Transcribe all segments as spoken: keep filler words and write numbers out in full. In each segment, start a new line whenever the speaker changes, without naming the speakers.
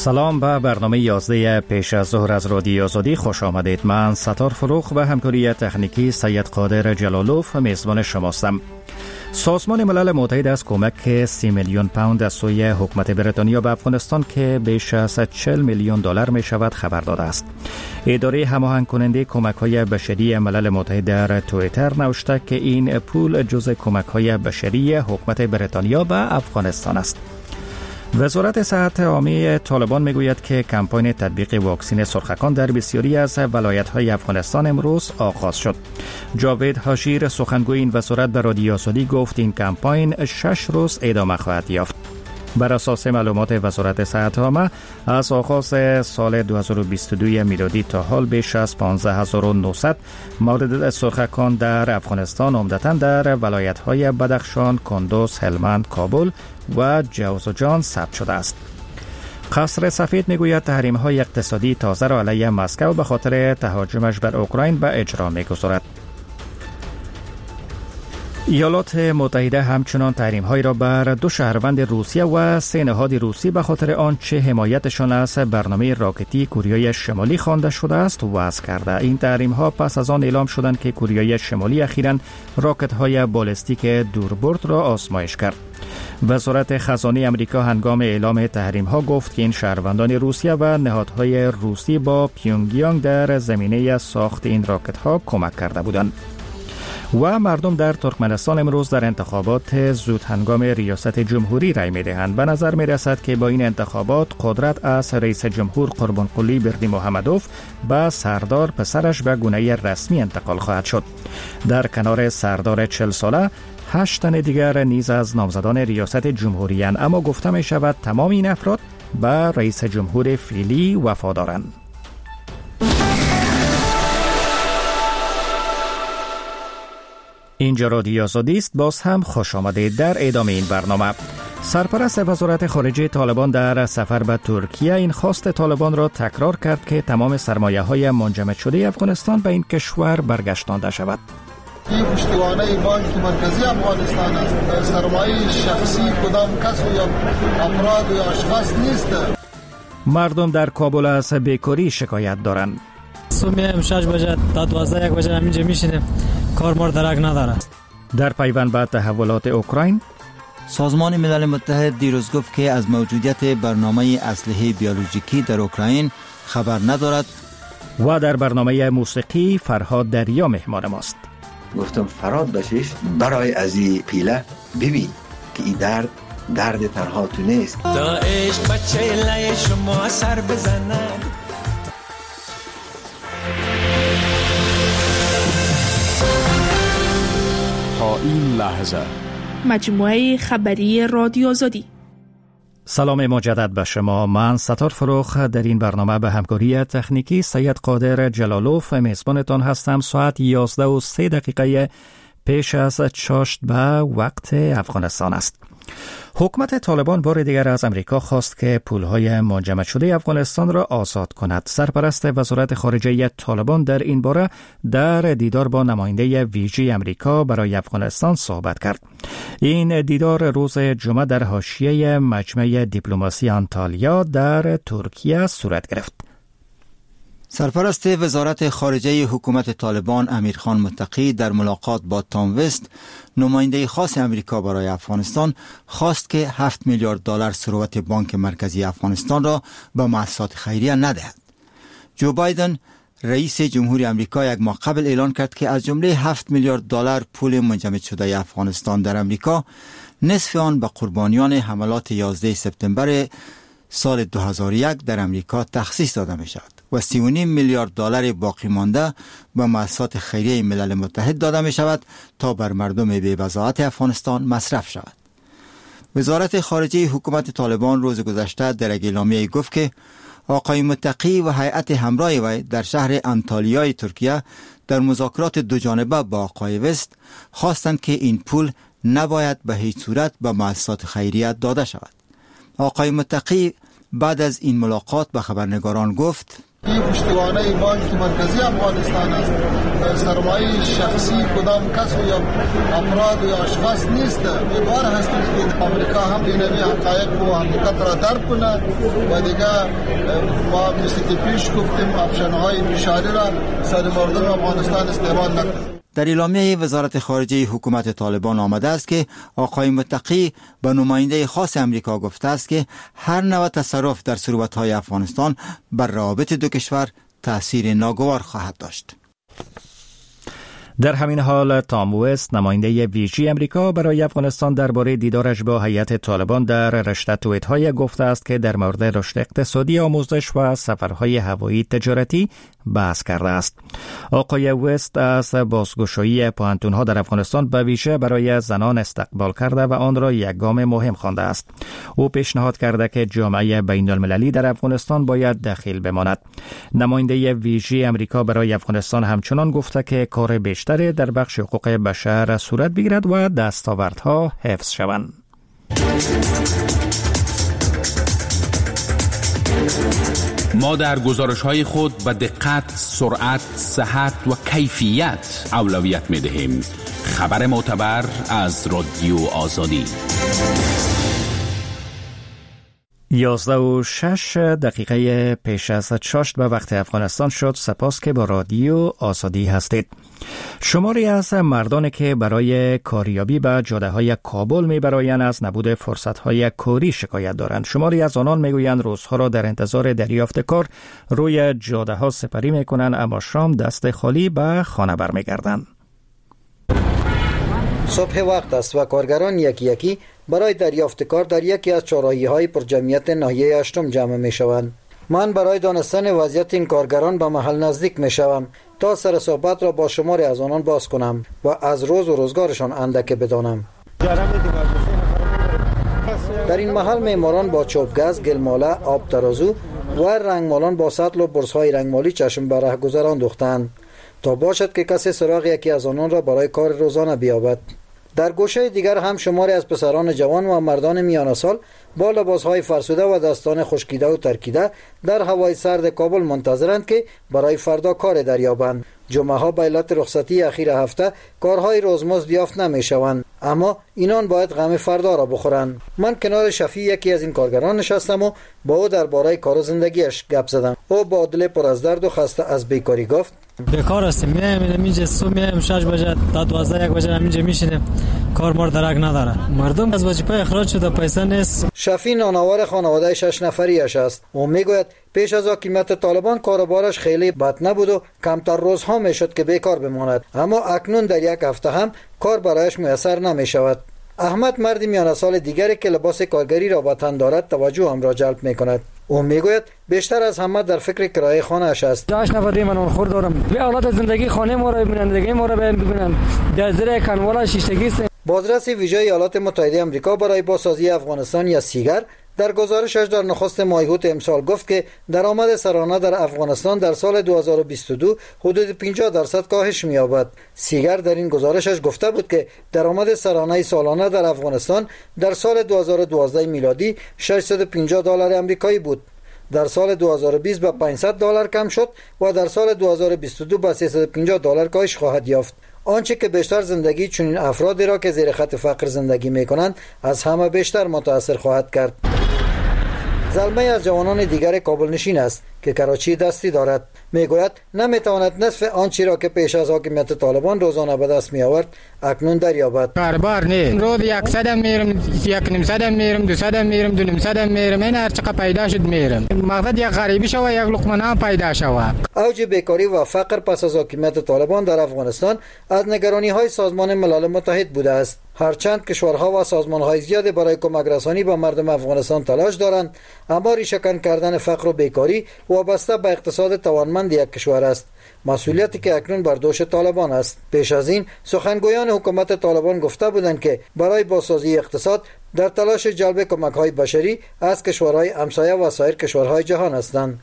سلام به برنامه یازده پیش از ظهر از رادیو آزادی خوش آمدید. من ستار فروخ و همکاری تکنیکی سید قادر جلالوف میزبان شماستم. سازمان ملل متحد از کمک سی میلیون پوند از سوی حکومت بریتانیا به افغانستان که بیش از چهل میلیون دلار می شود خبر داده است. اداره هماهنگ کننده کمک های بشری ملل متحد در توییتر نوشته که این پول جزء کمک های بشری حکومت بریتانیا به افغانستان است. وزارت صحت عامه طالبان میگوید که کمپاین تطبیق واکسن سرخکان در بسیاری از ولایت‌های افغانستان امروز آغاز شد. جاوید حاشیر سخنگوی این وزارت به رادیو آزادی گفت این کمپاین شش روز ادامه خواهد یافت. بر اساس معلومات وزارت صحت عامه از آغاز سال دو هزار و بیست و دو میلادی تا حال بیش از پانزده هزار و نهصد مورد سرخکان در افغانستان عمدتاً در ولایت‌های بدخشان، کندوز، هلمند، کابل و جوزجان ثبت شده است. قصر سفید میگوید تحریم‌های اقتصادی تازه را علیه مسکو به خاطر تهاجمش بر اوکراین به اجرا میگذارد. ایالات متحده همچنان تحریم‌هایی را بر دو شهروند روسیه و سه نهاد روسی به خاطر آنچه حمایتشان از برنامه راکتی کوریای شمالی خوانده شده است وضع کرده. این تحریم‌ها پس از آن اعلام شدند که کوریای شمالی اخیراً راکت‌های بالستیک دوربرد را آزمایش کرد. وزارت خزانه آمریکا هنگام اعلام تحریم‌ها گفت که این شهروندان روسیه و نهادهای روسی با پیونگیانگ در زمینه ساخت این راکت‌ها کمک کرده بودند. و مردم در ترکمنستان امروز در انتخابات زود هنگام ریاست جمهوری رای می‌دهند. به نظر می‌رسد که با این انتخابات قدرت از رئیس جمهور قربانقلی بردیمحمدوف به سردار پسرش به گونه رسمی انتقال خواهد شد. در کنار سردار چهل ساله هشت تن دیگر نیز از نامزدان ریاست جمهوری اند، اما گفته می شود تمام این افراد به رئیس جمهور فعلی وفادارند. اینجا رادیو آزادی است. باز هم خوش آمدید. در ادامه این برنامه سرپرست وزارت خارجه طالبان در سفر به ترکیه این خواست طالبان را تکرار کرد که تمام سرمایه‌های منجمد شده افغانستان به این کشور برگشتانده شود.
این پشتوانه بانک مرکزی افغانستان است. سرمایه شخصی کدام کس و یا افراد و یا اشخاص نیست.
مردم در کابل از بیکاری شکایت دارند.
صبح میایم شش بجه تا دوازده یک بجه همینجا میشینیم، کار مار درک نداره.
در پیوند به تحولات اوکراین
سازمان ملل متحد دیروز گفت که از موجودیت برنامه اسلحه بیولوژیکی در اوکراین خبر ندارد.
و در برنامه موسیقی فرهاد دریا مهمان ماست.
گفتم فراد بشیش برای از این پیله ببین که این درد درد تنها تو نیست.
تا عشق بچه لای شما سر بزنه.
تا این لحظه
مجموعه خبری رادیو آزادی.
سلام مجدد به شما. من ستار فروخ در این برنامه به همکاری تکنیکی سید قادر جلالوف میزبانتان هستم. ساعت یازده و سه دقیقه پیش از چاشت به وقت افغانستان است. حکومت طالبان بار دیگر از امریکا خواست که پولهای منجمد شده افغانستان را آزاد کند. سرپرست وزارت خارجه طالبان در این باره در دیدار با نماینده ویژه امریکا برای افغانستان صحبت کرد. این دیدار روز جمعه در حاشیه مجمع دیپلماسی آنتالیا در ترکیه صورت گرفت.
سرپرست وزارت خارجه حکومت طالبان امیرخان متقی در ملاقات با تام وست، نماینده خاص امریکا برای افغانستان، خواست که هفت میلیارد دلار ثروت بانک مرکزی افغانستان را به مؤسسات خیریه ندهد. جو بایدن رئیس جمهوری امریکا یک ماه قبل اعلان کرد که از جمله هفت میلیارد دلار پول منجمد شده افغانستان در امریکا، نصف آن به قربانیان حملات یازده سپتامبر سال دو هزار و یک در امریکا تخصیص داده می شود و سی و نیم میلیارد دلار باقی مانده به مؤسسات خیریه ملل متحد داده می شود تا بر مردم بی‌بضاعت افغانستان مصرف شود. وزارت خارجه حکومت طالبان روز گذشته در یک اعلامیه گفت که آقای متقی و هیئت همراه وی در شهر انتالیای ترکیه در مذاکرات دو جانبه با آقای وست خواستند که این پول نباید به هیچ صورت به مؤسسات خیریه داده شود. آقای متقی بعد از این ملاقات به خبرنگاران گفت:
این پشتوانه بانک مرکزی افغانستان است. سرمایه شخصی کدام کس و یا افراد و یا اشخاص نیست. امیدوار هستیم که آمریکا هم این حقایق و حقیقت را درک کنه و دیگه ما مثل که پیش گفتیم آپشن‌های پیشاری را سر مردم افغانستان استعمال نکنه.
در اعلامیه وزارت خارجه حکومت طالبان آمده است که آقای متقی به نماینده خاص امریکا گفته است که هر نوع تصرف در ثروت‌های افغانستان بر روابط دو کشور تأثیر ناگوار خواهد داشت.
در همین حال تام وست نماینده ویژه امریکا برای افغانستان درباره دیدارش با هیئت طالبان در رشته توییت‌های گفته است که در مورد رشد اقتصادی، آموزش و سفرهای هوایی تجارتی بحث کرده است. آقای وست از بازگشایی پوهنتون‌ها در افغانستان به ویژه برای زنان استقبال کرده و آن را یک گام مهم خوانده است. او پیشنهاد کرده که جامعه بین‌المللی در افغانستان باید دخیل بماند. نماینده ویژه امریکا برای افغانستان همچنان گفته که کار بیشتر در بخش حقوق بشر صورت بگیرد و دستاوردها حفظ شوند.
ما در گزارش‌های خود به دقت، سرعت، صحت و کیفیت اولویت می‌دهیم. خبر معتبر از رادیو آزادی.
یازده و شش دقیقه پیش از چاشت به وقت افغانستان شد. سپاس که با رادیو آزادی هستید. شماری از مردانی که برای کاریابی به جاده‌های کابل می‌برایند از نبود فرصت‌های کاری شکایت دارند. شماری از آنان می‌گویند روزها را در انتظار دریافت کار روی جاده‌ها سپری می‌کنند، اما شام دست خالی به خانه برمیگردند.
صبح وقت است و کارگران یکی یکی برای دریافت کار در یکی از چهارراهی‌های پرجمعیت ناحیه هشتم جمع می‌شوند. من برای دانستن وضعیت این کارگران به محل نزدیک می‌شوم تا سر صحبت را با شماری از آنان باز کنم و از روز و روزگارشان اندکی بدانم. در این محل معماران با چوبگز، گلماله، آب ترازو و رنگمالان با سطل و برس‌های رنگمالی چشم به رهگذر انداختند تا باشد که کسی سراغ یکی از آنان را برای کار روزانه بیابد. در گوشه دیگر هم شماری از پسران جوان و مردان میانه سال با لباسهای فرسوده و دستان خشکیده و ترکیده در هوای سرد کابل منتظرند که برای فردا کار دریابند. جمعه ها به علت رخصتی اخیر هفته کارهای روزمزد یافت نمیشوند، اما اینان باید غم فردا را بخورند. من کنار شفیع یکی از این کارگران نشستم و با او درباره کار و زندگیش گپ زدم. او با دل پر از درد و خسته از بیکاری گفت:
بیکار هستیم، میایم اینجا صبح میایم شش بجه تا دوازده یک بجه اینجا میشینیم، کار مار درک نداره، مردم از وظیفه اخراج شده، پیسه نیست.
شفیع نانوار خانواده شش نفریش است. او میگوید پیش از حکومت طالبان کاروبارش خیلی بد نبود و کمتر روزها میشد که بیکار بماند، اما اکنون در یک هفته هم کار برایش میسر نمیشود. احمد مردی میانه سال دیگری که لباس کارگری را با تن دارد توجه هم را جلب میکند. او میگوید بیشتر از همه در فکر کرایه خانه اش است.
داش نفر من اون خور دارم. به اولاد زندگی خانه ما را ببینن، زندگی ما را ببینن. در زیر کنوالا شیشتگی است.
بازرس ویژه ایالات متحده آمریکا برای بازسازی افغانستان یا سیگر در گزارشش در نخست مایهوت امسال گفت که درآمد سرانه در افغانستان در سال دو هزار و بیست و دو حدود پنجاه درصد کاهش می‌یابد. سیگر در این گزارشش گفته بود که درآمد سرانه سالانه در افغانستان در سال دو هزار و دوازده میلادی ششصد و پنجاه دلار آمریکایی بود. در سال دو هزار و بیست به پانصد دلار کم شد و در سال دو هزار و بیست و دو به سیصد و پنجاه دلار کاهش خواهد یافت. آنچه که بیشتر زندگی چنین افرادی را که زیر خط فقر زندگی می‌کنند از همه بیشتر متاثر خواهد کرد. زلمه از جوانان دیگر کابل نشین است که کراچی دستی دارد. میگوید نمیتواند نصف آنچه را که پیش از حکومت طالبان روزانه به دست می آورد اکنون دریابد.
کاربار نه، روز صد میرم، یک نیم صد میرم، دو صد میرم، دو نیم صد میرم، این هر چقدر پیدا شد میرم. مقصد یک غریبی شو، یک لقمه نان پیدا شو.
اوج بیکاری و فقر پس از حکومت طالبان در افغانستان از نگرانی های سازمان ملل متحد بوده است. هرچند کشورها و سازمان‌های زیادی برای کمک رسانی به مردم افغانستان تلاش دارند، اما ریشه‌کن کردن فقر و بیکاری وابسته به اقتصاد توانمند یک کشور است، مسئولیتی که اکنون بر دوش طالبان است. پیش از این سخنگویان حکومت طالبان گفته بودند که برای بازسازی اقتصاد در تلاش جلب کمک‌های بشری از کشورهای همسایه و سایر کشورهای جهان هستند.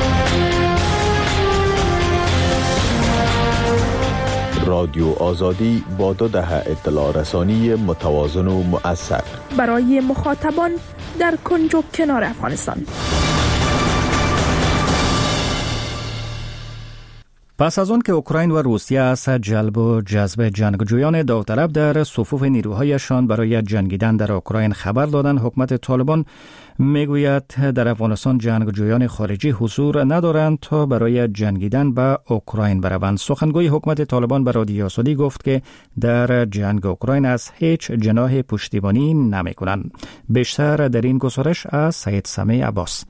رادیو آزادی با دو دهه اطلاع رسانی متوازن و مؤثر
برای مخاطبان در کنج و کنار افغانستان.
پس از آن که اوکراین و روسیه از جلب و جذب جنگجویان داوطلب در صفوف نیروهایشان برای جنگیدن در اوکراین خبر دادند، حکومت طالبان میگوید در افغانستان جنگجویان خارجی حضور ندارند تا برای جنگیدن به اوکراین بروند. سخنگوی حکومت طالبان به رادیو آزادی گفت که در جنگ اوکراین از هیچ جناح پشتیبانی نمی‌کنند. بیشتر در این گزارش از سید سمیع عباس.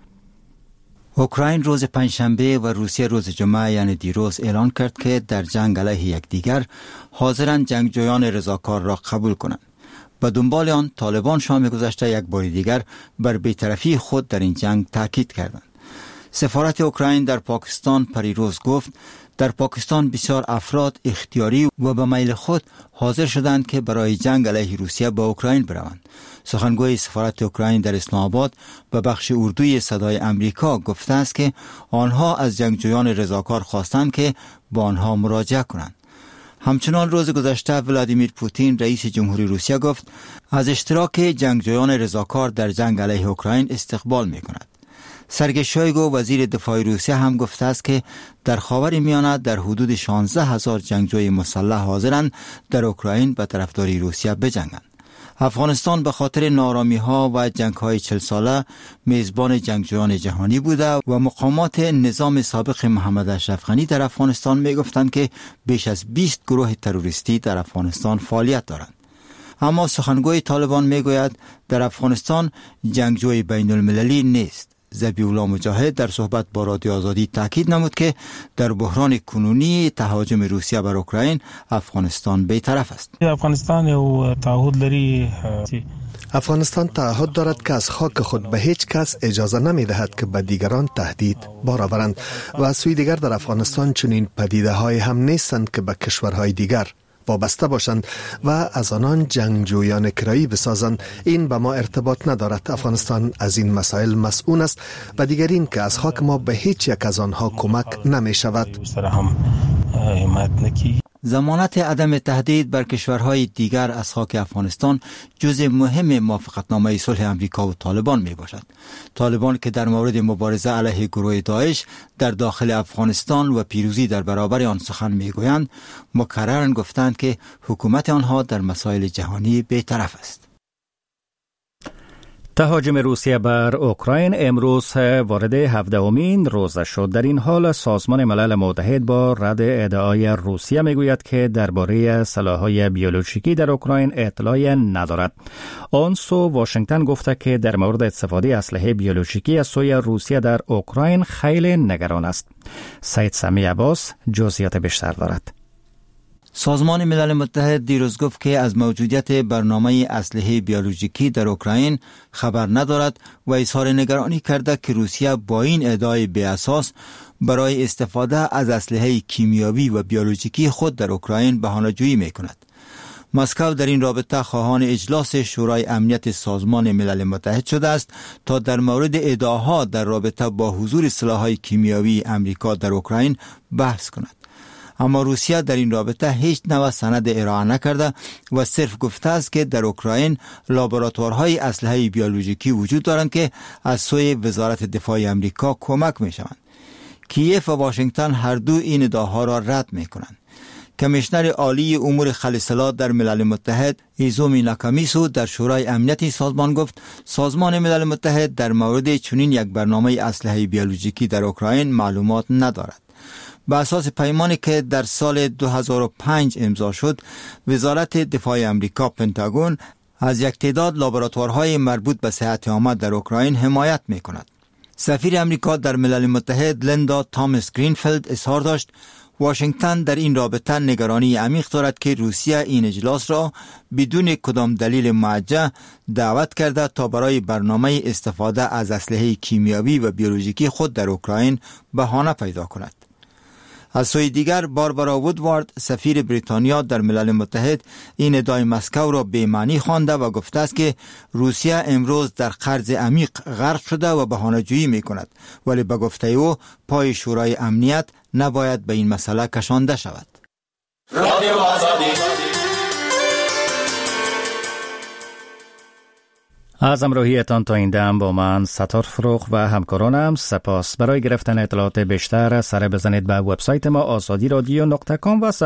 اوکراین روز پنجشنبه و روسیه روز جمعه یعنی دیروز اعلان کرد که در جنگ علیه یکدیگر حاضرند جنگجویان رضاکار را قبول کنند. به دنبال آن طالبان شام گذشته یک بار دیگر بر بی‌طرفی خود در این جنگ تاکید کردند. سفارت اوکراین در پاکستان پریروز گفت در پاکستان بسیار افراد اختیاری و به میل خود حاضر شدند که برای جنگ علیه روسیه با اوکراین بروند. سخنگوی سفارت اوکراین در اسلام آباد به بخش اردوی صدای امریکا گفته است که آنها از جنگجویان رضاکار خواستند که با آنها مراجعه کنند. همچنان روز گذشته ولادیمیر پوتین رئیس جمهوری روسیه گفت از اشتراک جنگجویان رضاکار در جنگ علیه اوکراین استقبال می کند. سرگئی شویگو وزیر دفاع روسیه هم گفته است که در خاور میانه در حدود شانزده هزار جنگجوی مسلح حاضرند در اوکراین به طرفداری روسیه بجنگند. افغانستان به خاطر نارامی ها و جنگ های چل ساله میزبان جنگجویان جهانی بوده و مقامات نظام سابق محمد اشرف غنی در افغانستان می گفتند که بیش از بیست گروه تروریستی در افغانستان فعالیت دارند. اما سخنگوی طالبان می گوید در افغانستان جنگجوی بین المللی نیست. ذبیح الله مجاهد در صحبت با رادیو آزادی تاکید نمود که در بحران کنونی تهاجم روسیه بر اوکراین افغانستان بی‌طرف است.
افغانستان یو تعهد لري
افغانستان تعهد دارد که از خاک خود به هیچ کس اجازه نمی دهد که به دیگران تهدید بار آورند و از سوی دیگر در افغانستان چنین پدیده های هم نیستند که به کشورهای دیگر وابسته باشند و از آنان جنگجویان کرایی بسازند. این به ما ارتباط ندارد. افغانستان از این مسائل مسئول است و دیگر این که از خاک ما به هیچ یک از آنها کمک نمی شود.
ضمانت عدم تهدید بر کشورهای دیگر از خاک افغانستان جزء مهم موافقتنامه صلح امریکا و طالبان می باشد. طالبان که در مورد مبارزه علیه گروه داعش در داخل افغانستان و پیروزی در برابر آن سخن می گویند، مکررن گفتند که حکومت آنها در مسائل جهانی بی‌طرف است.
تهاجم روسیه بر اوکراین امروز وارد هفدهمین روز شد. در این حال سازمان ملل متحد با رد ادعای روسیه میگوید که درباره سلاح‌های بیولوژیکی در اوکراین اطلاعی ندارد. آن سو واشنگتن گفته که در مورد استفاده اسلحه بیولوژیکی از سوی روسیه در اوکراین خیلی نگران است. سید سمیع عباس جزئیات بیشتر دارد.
سازمان ملل متحد دیروز گفت که از موجودیت برنامه اسلحه بیولوژیکی در اوکراین خبر ندارد و اظهار نگرانی کرده که روسیه با این ادعای بی اساس برای استفاده از اسلحه کیمیایی و بیولوژیکی خود در اوکراین بهانه‌جویی می‌کند. مسکو در این رابطه خواهان اجلاس شورای امنیت سازمان ملل متحد شده است تا در مورد ادعاها در رابطه با حضور سلاح‌های کیمیایی امریکا در اوکراین بحث کند. اما روسیه در این رابطه هیچ نوع سند ارائه نکرده و صرف گفته است که در اوکراین لابراتوارهای اسلحه بیولوژیکی وجود دارند که از سوی وزارت دفاع امریکا کمک می شوند. کیف و واشنگتن هر دو این ادعاها را رد می کنند. کمیشنر عالی امور خلسلات در ملل متحد ایزومی ناکامیسو در شورای امنیت سازمان گفت سازمان ملل متحد در مورد چنین یک برنامه اسلحه بیولوژیکی در اوکراین معلومات ندارد. به اساس پیمانی که در سال دو هزار و پنج امضا شد، وزارت دفاع امریکا پنتاگون از یک تعداد لابراتوارهای مربوط به صحت عامه در اوکراین حمایت می کند. سفیر امریکا در ملل متحد لیندا تامس گرینفیلد اظهار داشت واشنگتن در این رابطه نگرانی عمیق دارد که روسیه این اجلاس را بدون کدام دلیل موجه دعوت کرده تا برای برنامه استفاده از اسلحه کیمیایی و بیولوژیکی خود در اوکراین بهانه پیدا کند. از سوی دیگر باربارا وودوارد سفیر بریتانیا در ملل متحد این ادعای مسکو را بی‌معنی خوانده و گفته است که روسیه امروز در قرض عمیق غرق شده و بهانه‌جویی می‌کند، ولی به گفته او پای شورای امنیت نباید به این مسئله کشانده شود. رادیو آزادی
از همراهیتان تا این دم با من ستار فروغ و همکارانم سپاس. برای گرفتن اطلاعات بیشتر سر بزنید به وبسایت ما آزادی رادیو نقطه کام و